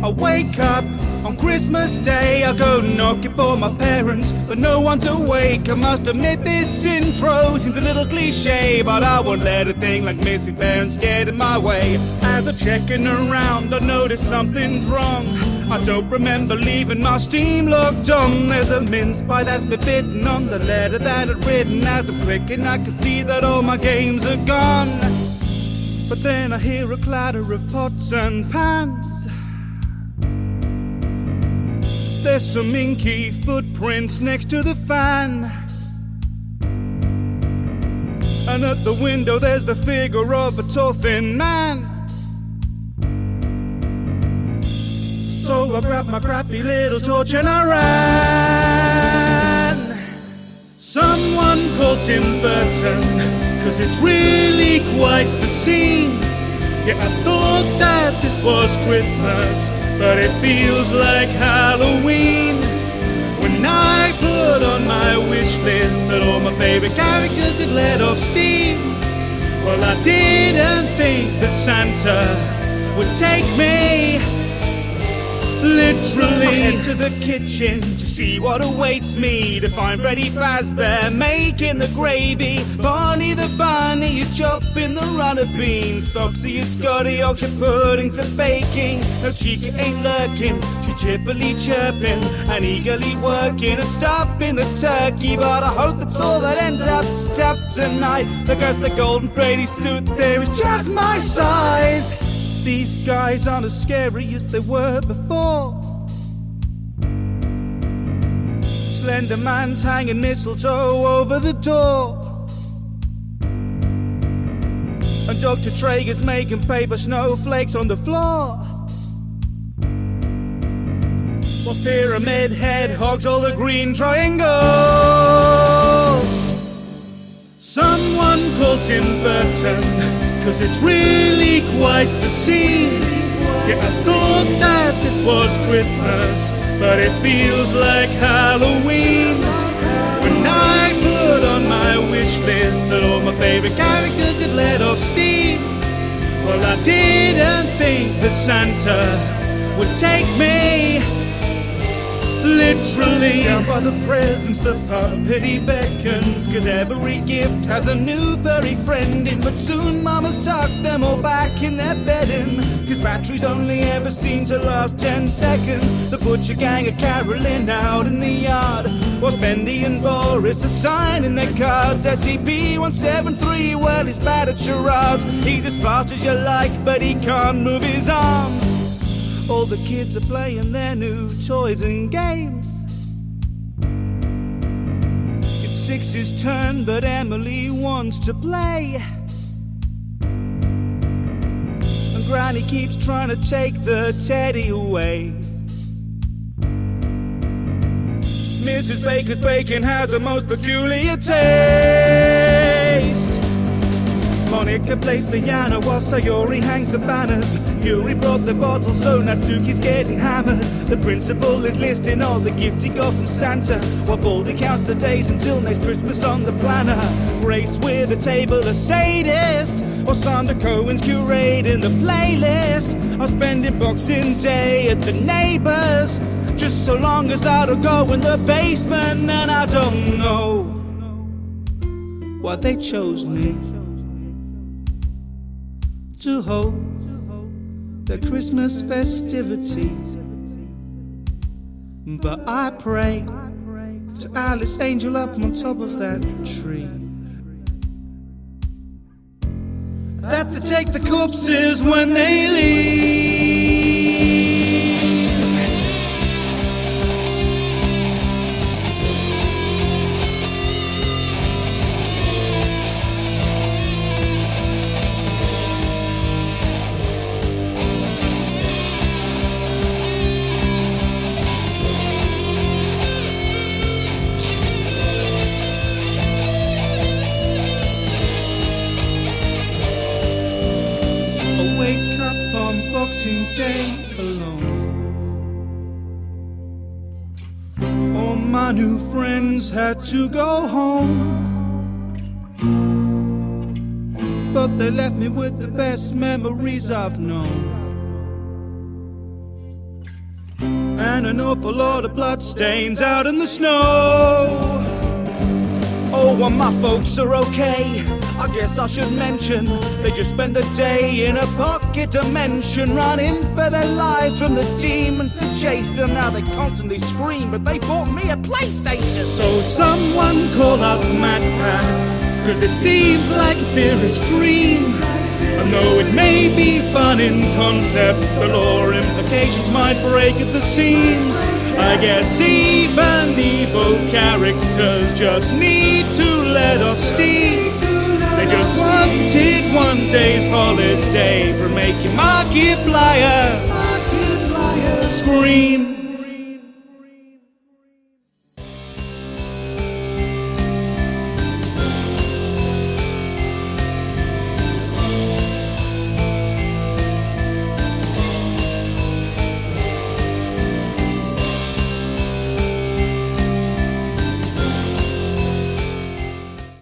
I wake up on Christmas Day, I go knocking for my parents, but no one to wake. I must admit this intro seems a little cliche, but I won't let a thing like missing parents get in my way. As I'm checking around, I notice something's wrong. I don't remember leaving my steam locked on. There's a mince pie that's forbidden on the letter that I'd written. As I'm clicking, I can see that all my games are gone. But then I hear a clatter of pots and pans. There's some inky footprints next to the fan, and at the window there's the figure of a tall thin man. So I grabbed my crappy little torch and I ran. Someone called Tim Burton, 'cause it's really quite the scene. Yeah, I thought that this was Christmas, but it feels like Halloween. When I put on my wish list that all my favorite characters get let off steam, well, I didn't think that Santa would take me literally. I head to the kitchen to see what awaits me, to find Freddy Fazbear making the gravy. Barney the bunny is chopping the runner beans. Foxy and Scotty Yorkshire puddings are baking. No Chica ain't lurking, she chippily chirping and eagerly working and stuffing the turkey. But I hope that's all that ends up stuffed tonight, because the golden Freddy suit there is just my size. These guys aren't as scary as they were before. Slender Man's hanging mistletoe over the door, and Dr. Traeger's making paper snowflakes on the floor, whilst Pyramid Head hogs all the green triangles. Someone called Tim Burton, 'cause it's really quite the scene. Yeah, I thought that this was Christmas, but it feels like Halloween. When I put on my wish list that all my favorite characters get let off steam, well, I didn't think that Santa would take me literally. Down by the presents, the puppet he beckons, 'cause every gift has a new furry friend in. But soon Mama's tucked them all back in their bedding, 'cause batteries only ever seem to last 10 seconds. The butcher gang are caroling out in the yard, whilst Bendy and Boris are signing their cards. SCP-173, well, he's bad at charades. He's as fast as you like, but he can't move his arms. All the kids are playing their new toys and games. It's Six's turn, but Emily wants to play, and Granny keeps trying to take the teddy away. Mrs. Baker's bacon has a most peculiar taste. Monica plays piano while Sayori hangs the banners. Yuri brought the bottle, so Natsuki's getting hammered. The principal is listing all the gifts he got from Santa, while Baldy counts the days until next Christmas on the planner. Grace with a table of sadists, or Sandra Cohen's curating the playlist. I'm spending Boxing Day at the neighbors, just so long as I don't go in the basement. And I don't know why they chose me to hold the Christmas festivities, but I pray to Alice Angel up on top of that tree, that they take the corpses when they leave. Boxing Day alone. All my new friends had to go home, but they left me with the best memories I've known. and an awful lot of bloodstains out in the snow. Oh, well, my folks are okay. I guess I should mention they just spent the day in a pocket dimension, running for their lives from the demons that chased them. Now they constantly scream, but they bought me a PlayStation. So someone call up MatPat, 'cause this seems like a theorist dream. And though it may be fun in concept, the lore implications might break at the seams. I guess even evil characters just need to let off steam. They just wanted one day's holiday from making Markiplier scream.